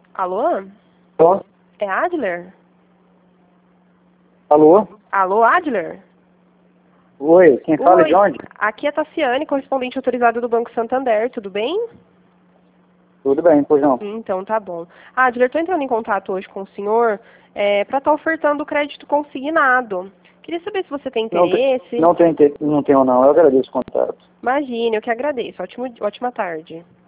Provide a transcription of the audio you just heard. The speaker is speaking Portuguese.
Alô? Alô? É Adler? Alô? Alô, Adler? Oi, quem fala Oi, de onde? aqui é a Tassiane, correspondente autorizada do Banco Santander, tudo bem? Tudo bem, pois não. Então, tá bom. Adler, estou entrando em contato hoje com o senhor para estar ofertando o crédito consignado. Queria saber se você tem interesse. Não tenho não, eu agradeço o contato. Imagine, eu que agradeço. Ótima tarde.